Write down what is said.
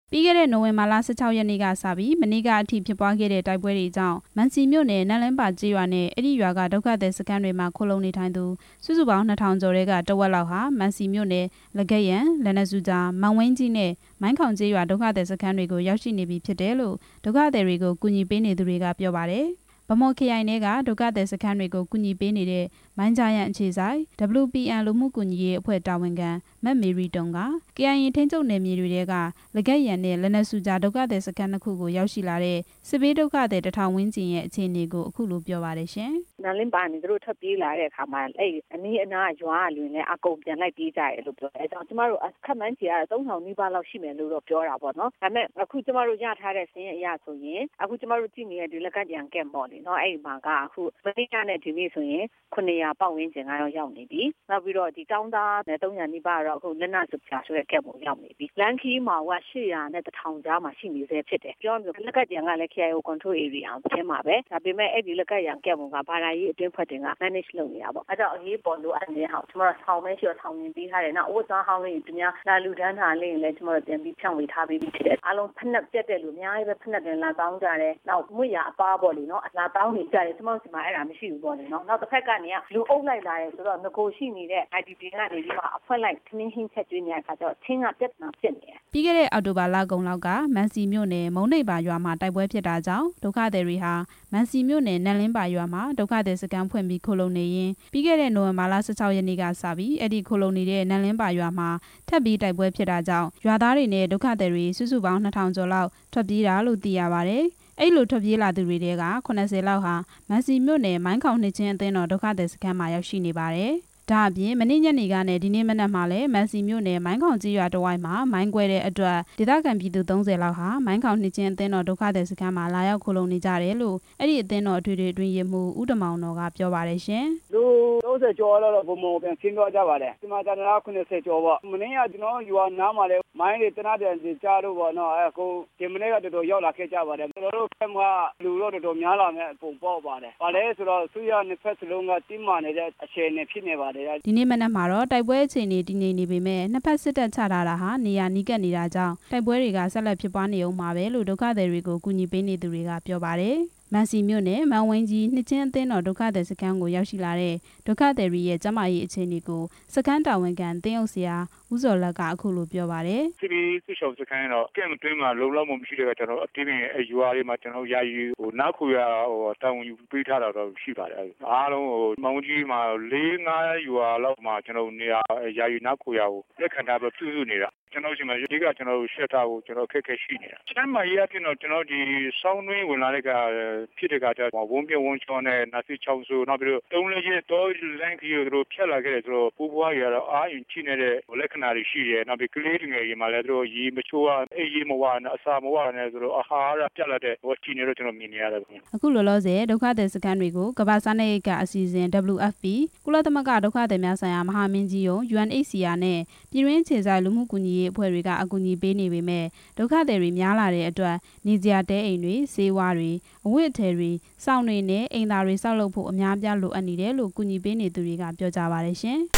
ပြီးခဲ့တဲ့နိုဝင်ဘာလ16ရက်နေ့ကစပြီးမနေ့ကအထိဖြစ်ပွားခဲ့တဲ့တိုက်ပွဲတွေကြောင့်မန်စီမြို့နယ်နန်းလင်းပါကျေးရွာနဲ့အဲ့ဒီရွာကဒုက္ခသည်စခန်းတွေမှာခိုလှုံနေထိုင်သူစုစုပေါင်း2000ကျော်တဲ့ကတဝက်လောက်ဟာမန်စီမြို့နယ်လကက်ရန်လက်နက်စုကြားမောင်ဝင်းကြီးနဲ့မိုင်းခေါင်ကျေးရွာဒုက္ခသည်စခန်းတွေကိုရောက်ရှိနေပြီဖြစ်တယ်လို့ဒုက္ခသည်တွေကိုကူညီပေးနေသူတွေကပြောပါတယ်။ဗမော်ခရိုင်ကဒုက္ခသည်စခန်းတွေကိုကူညီပေးနေတဲ့မိုင်းဂျာယန်အခြေဆိုင် WPN လူမှုကူညီရေးအဖွဲ့တာဝန်ခံမက်မေရီတုံက KIA ထိန်းချုပ်နယ်မြေတွေကလကက်ရန်နဲ့လက်နက်စုကြားဒုက္ခသည်စခန်းတစ်ခုကိုရောက်ရှိလာတဲ့စစ်ဘေးဒုက္ခသည်1000ဝန်းကျင်ရဲ့အခြေအနေကိုအခုလိုပြောပါတယ်ရှင်။နန်းလင်းပါနေသူတို့ထွက်ပြေးလာတဲ့အခါမှာအဲ့အနီးအနားရွာလူနဲ့အကုန်ပြန်လိုက်ပြေးကြတယ်လို့ပြောတယ်။အဲကြောင့်ကျမတို့ခက်မှန်းချီကတော့3000နီးပါးလောက်ရှိမယ်လို့တော့ပြောတာပေါ့နော်။ဒါပေမဲ့အခုကျမတို့ရထားတဲ့စာရင်းအရဆိုရင်အခုကျမတို့ကြည့်နေတဲ့ဒီလကက်ရန်ကက်ပေါ့လေနော်အဲ့ဒီမှာကအခုမနေ့ကနဲ့ဒီနေ့ဆိုရင်900ပတ်ဝန်းကျင်ကတော့ရောက်နေပြီ။နောက်ပြီးတော့ဒီတောင်းသားနဲ့300နီးပါးတော့အခုလက်နက်စုပြဆိုတဲ့ကက်ကိုရောက်နေပြီ။လန်ခီမှာက800နဲ့1000ကြားမှာရှိနေသေးဖြစ်တယ်။ပြောလို့လကက်ရန်ကလည်း KIO control area ထဲမှာပဲဒါပေမဲ့အဲ့ဒီလကက်ရန်ကက်ကဘာသာရေးအတွင်းဖွဲ့တင်က manage လုပ်နေတာပေါ့။အဲကြောင့်အရေးပေါ်လိုအပ်နေတဲ့ဟာကျွန်တော်တို့ထောင်မဲရှိတော့ထောင်မြင်ပေးထားတယ်။နောက်အဝတ်သားဟောင်းလေးတွေများလာလူဒန်းထားလေးလည်းကျွန်တော်တို့ပြန်ပြီးဖြန့်ဝေထားပေးပြီးဖြစ်တယ်။အားလုံးဖက်နှက်ပြတ်တဲ့လူအများကြီးပဲဖက်နှက်တယ်လာတောင်းကြတယ်။နောက်မွေရအပားပေါ့လေနော်။လာတောင်းနေကြတယ်ကျွန်တော်တို့ဒီမှာအဲ့ဒါမရှိဘူးပေါ့လေနော်။နောက်တစ်ဖက်ကနေလူအုပ်လိုက်လာတယ်ဆိုတော့ငကိုရှိနေတဲ့ IDP ကနေပြီးမှအဖွဲလိုက်ခင်းဟင်းချက်ကျွေးနေတဲ့အခါကျတော့ချင်းကပြတ်နာဖြစ်နေတယ်။ပြီးခဲ့တဲ့အောက်တိုဘာလကုန်လောက်ကမန်စီမြို့နယ်မုံနိပ်ပါရွာမှာတိုက်ပွဲဖြစ်တာကြောင့်ဒုက္ခသည်တွေဟာမန်စီမြို့နယ်နန်းလင်းပါရွာမှာဒုက္ခသည်စခန်းဖွင့်ပြီးခိုလှုံနေရင်ပြီးခဲ့တဲ့နိုဝင်ဘာလ16ရက်နေ့ကစပြီးအဲ့ဒီခိုလှုံနေတဲ့နန်းလင်းပါရွာမှာထပ်ပြီးတိုက်ပွဲဖြစ်တာကြောင့်ရွာသားတွေနဲ့ဒုက္ခသည်တွေစုစုပေါင်း2000ကျော်လောက်ထွက်ပြေးတာလို့သိရပါတယ်။အဲ့လိုထွက်ပြေးလာသူတွေက80လောက်ဟာမန်စီမြို့နယ်မိုင်းခေါင်နှစ်ချင်းအသင်းတော်ဒုက္ခသည်စခန်းမှာရောက်ရှိနေပါတယ်။ဒါအပြင်မနေ့ညနေကနဲ့ဒီနေ့မနက်မှာလည်းမန်စီမြို့နယ်မိုင်းခေါင်ကြီးရွာတဝိုက်မှာမိုင်းကွဲတဲ့အတွက်ဒေသခံပြည်သူ30လောက်ဟာမိုင်းခေါင်နှစ်ချင်းအသင်းတော်ဒုက္ခသည်စခန်းမှာလာရောက်ခိုလှုံနေကြတယ်လို့အဲ့ဒီအသင်းတော်အထွေထွေအတွင်းရေးမှူးဦးတမောင်တော်ကပြောပါတယ်ရှင်။လူ30ကျော်တော့ဘုံဘုံပြန်ဆင်းသွားကြပါတယ်။ဒီမှာတနင်္လာ90ကျော်ပေါ့။မနေ့ကကျွန်တော်ရွာနားမှာလည်းမိုင်းတွေတနတဲ့ကြားလို့ပေါ့နော်။အခုဒီမနေ့ကတော်တော်ရောက်လာခဲ့ကြပါတယ်။ကျွန်တော်တို့ကလူတော့တော်တော်များလာမဲ့ပုံပေါ့ပါတယ်။ဘာလဲဆိုတော့သူရနှစ်ဖက်စလုံးကတိမာနေတဲ့အခြေအနေဖြစ်နေပါတယ်ဒီနေ့မနက်မှာတော့တိုက်ပွဲအခြေအနေတည်ငြိမ်နေပေမဲ့နှစ်ဖက်စစ်တပ်ချထားတာဟာနေရာနီးကပ်နေတာကြောင့်တိုက်ပွဲတွေကဆက်လက်ဖြစ်ပွားနေအောင်မှာပဲလို့ဒုက္ခသည်တွေကိုကူညီပေးနေသူတွေကပြောပါတယ်။မန်စီမြို့နယ်မောင်ဝင်းကြီးနှစ်ချင်းအသင်းတော်ဒုက္ခသည်စခန်းကိုရောက်ရှိလာတဲ့ဒုက္ခသည်တွေရဲ့ကျန်းမာရေးအခြေအနေကိုစခန်းတာဝန်ခံတင်းအုပ်ဆရာဦးစော်လက်ကအခုလိုပြောပါတယ်။စစ်ပြီးစစ်ရှောင်စခန်းတော့ကဲမတွင်းမှာလုံလောက်မှုမရှိတဲ့ကကျွန်တော်အတင်းပြင်ရွာလေးမှာကျွန်တော်ယာယီနားခူရတာဝန်ယူပေးထားတာတော့ရှိပါတယ်။အားလုံးမောင်ကြီးမှာ4-5ရွာလောက်မှာကျွန်တော်နေရာယာယီနားခူရကိုလက်ခံထားပြီးပြုစုနေတာကျွန်တော်ရှိမှဒီကကျွန်တော်ရှက်တာကိုကျွန်တော်ခက်ခက်ရှိနေတာ။ချမ်းမာရေးအပြင်တော့ကျွန်တော်ဒီစောင်းတွင်းဝင်လာတဲ့ကဖြစ်တဲ့ကတည်းကဝုန်းပြဝုန်းချောင်းနဲ့နာစီချောင်းဆိုနောက်ပြီးတော့တုံးလေးချင်းတော့လန့်ကြီးတို့ဖြတ်လာခဲ့တယ်ဆိုတော့ပူပွားရတော့အာရင်ချိနေတဲ့လက္ခဏာတွေရှိတယ်နောက်ပြီးကလေးငယ်တွေမှာလည်းတို့ရေမချိုးရအေးရေမဝနဲ့အစာမဝနဲ့ဆိုတော့အာဟာရပြတ်လာတဲ့ဟိုချိနေတော့ကျွန်တော်မြင်နေရတယ်အခုလောလောဆယ်ဒုက္ခသည်စခန်းတွေကိုကမ္ဘာ့စားနပ်ရိက္ခာအစီအစဉ် WFP ကုလသမဂ္ဂဒုက္ခသည်များဆိုင်ရာမဟာမင်းကြီးရုံး UNHCR နဲ့ပြည်တွင်းခြေဆိုင်လူမှုကူညီရေးအဖွဲ့တွေကအကူအညီပေးနေပေမဲ့ဒုက္ခသည်တွေများလာတဲ့အတွက်နေစရာတဲအိမ်တွေဆေးဝါးတွေအဝတ်အထည်တွေစောင့်တွေနဲ့အိမ်သာတွေဆောက်လုပ်ဖို့အများပြားလိုအပ်နေတယ်လို့ကူညီပေးနေသူတွေကပြောကြပါတယ်ရှင်